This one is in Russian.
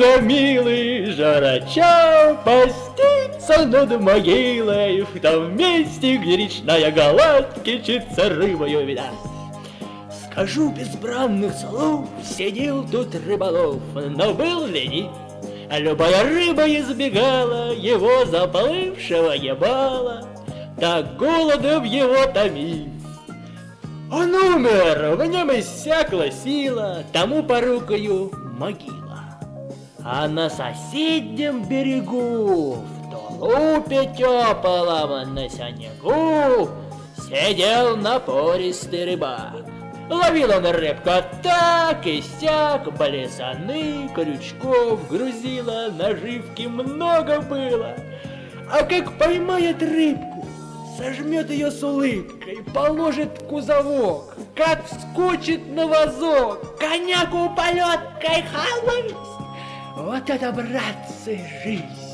Дядька милый, жарача, постится над могилой в том месте, где речная гладь кичится рыбою видать. Скажу без бранных слов, сидел тут рыболов, но был ленив. Любая рыба избегала его заплывшего ебала, так голодом его томив. Он умер, в нем иссякла сила, тому порукою могила. А на соседнем берегу, в тулупе теплом на снегу, сидел напористый рыбак. Ловил он рыбку так и сяк, балесаны, крючков грузила, наживки много было. А как поймает рыбку, сожмет ее с улыбкой, положит в кузовок, как вскочит на вазок, коняку полеткой халвись. Вот это, братцы, жизнь!